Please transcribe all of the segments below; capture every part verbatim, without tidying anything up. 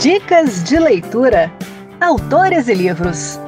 Dicas de leitura. Autores e livros.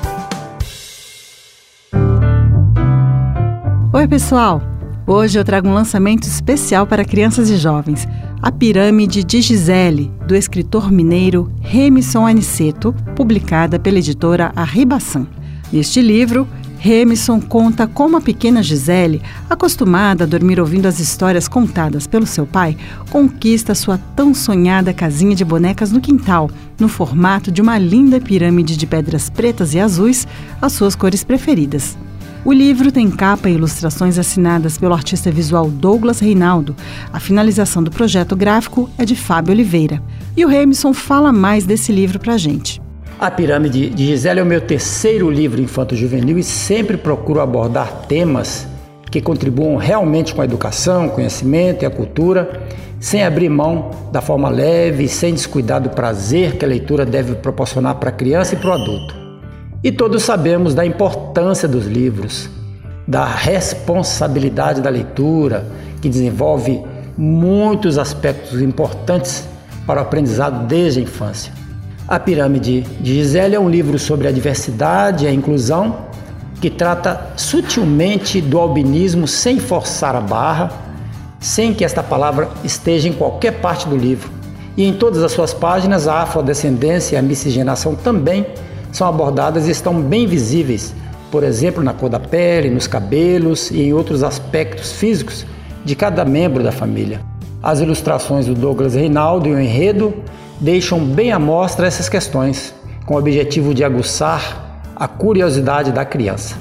Oi, pessoal! Hoje eu trago um lançamento especial para crianças e jovens. A Pirâmide de Gisele, do escritor mineiro Remison Aniceto, publicada pela editora Arribaçan. Neste livro, Remison conta como a pequena Gisele, acostumada a dormir ouvindo as histórias contadas pelo seu pai, conquista sua tão sonhada casinha de bonecas no quintal, no formato de uma linda pirâmide de pedras pretas e azuis, as suas cores preferidas. O livro tem capa e ilustrações assinadas pelo artista visual Douglas Reinaldo. A finalização do projeto gráfico é de Fábio Oliveira. E o Remison fala mais desse livro pra gente. A Pirâmide de Gisele é o meu terceiro livro infanto-juvenil e sempre procuro abordar temas que contribuam realmente com a educação, o conhecimento e a cultura, sem abrir mão da forma leve e sem descuidar do prazer que a leitura deve proporcionar para a criança e para o adulto. E todos sabemos da importância dos livros, da responsabilidade da leitura, que desenvolve muitos aspectos importantes para o aprendizado desde a infância. A Pirâmide de Gisele é um livro sobre a diversidade e a inclusão, que trata sutilmente do albinismo sem forçar a barra, sem que esta palavra esteja em qualquer parte do livro. E em todas as suas páginas, a afrodescendência e a miscigenação também são abordadas e estão bem visíveis, por exemplo, na cor da pele, nos cabelos e em outros aspectos físicos de cada membro da família. As ilustrações do Douglas Reinaldo e o enredo deixam bem à mostra essas questões, com o objetivo de aguçar a curiosidade da criança.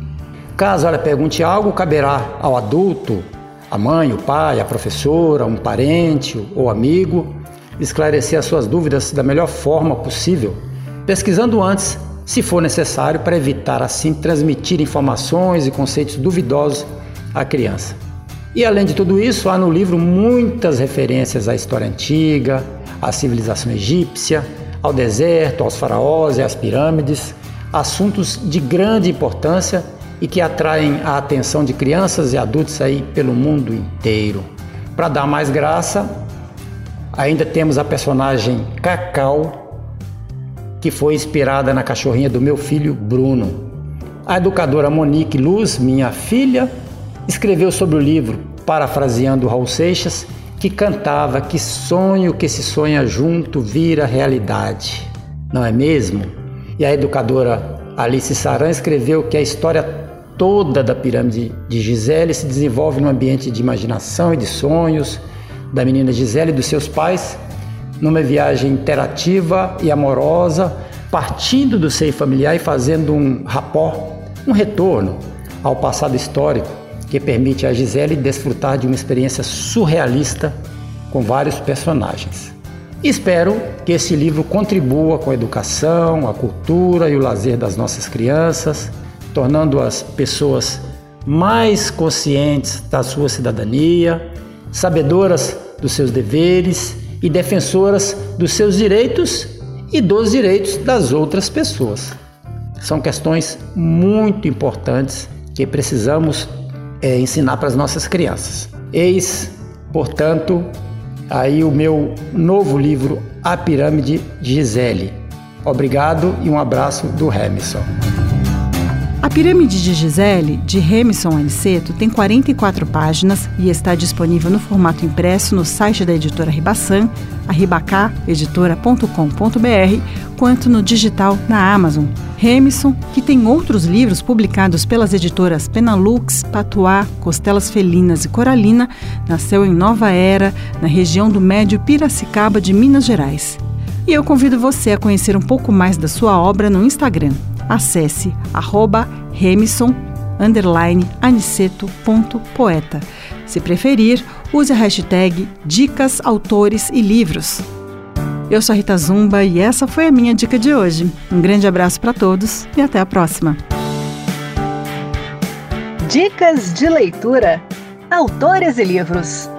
Caso ela pergunte algo, caberá ao adulto, a mãe, o pai, a professora, um parente ou amigo, esclarecer as suas dúvidas da melhor forma possível, pesquisando antes, se for necessário, para evitar assim transmitir informações e conceitos duvidosos à criança. E além de tudo isso, há no livro muitas referências à história antiga, à civilização egípcia, ao deserto, aos faraós e às pirâmides, assuntos de grande importância e que atraem a atenção de crianças e adultos aí pelo mundo inteiro. Para dar mais graça, ainda temos a personagem Cacau, que foi inspirada na cachorrinha do meu filho Bruno. A educadora Monique Luz, minha filha, escreveu sobre o livro, parafraseando Raul Seixas, que cantava que sonho que se sonha junto vira realidade, não é mesmo? E a educadora Alice Saran escreveu que a história toda da Pirâmide de Gisele se desenvolve num ambiente de imaginação e de sonhos da menina Gisele e dos seus pais, numa viagem interativa e amorosa, partindo do seio familiar e fazendo um rapport, um retorno ao passado histórico, que permite a Gisele desfrutar de uma experiência surrealista com vários personagens. Espero que esse livro contribua com a educação, a cultura e o lazer das nossas crianças, tornando-as pessoas mais conscientes da sua cidadania, sabedoras dos seus deveres e defensoras dos seus direitos e dos direitos das outras pessoas. São questões muito importantes que precisamos É, ensinar para as nossas crianças. Eis, portanto, aí o meu novo livro, A Pirâmide de Gisele. Obrigado e um abraço do Remison. A Pirâmide de Gisele, de Remison Aniceto, tem quarenta e quatro páginas e está disponível no formato impresso no site da editora Arribaçan, arribacá editora ponto com ponto b r, quanto no digital na Amazon. Remison, que tem outros livros publicados pelas editoras Penalux, Patuá, Costelas Felinas e Coralina, nasceu em Nova Era, na região do Médio Piracicaba de Minas Gerais. E eu convido você a conhecer um pouco mais da sua obra no Instagram. Acesse arroba remison underline aniceto ponto poeta. Se preferir, use a hashtag Dicas, Autores e Livros. Eu sou a Rita Zumba e essa foi a minha dica de hoje. Um grande abraço para todos e até a próxima. Dicas de leitura. Autores e livros.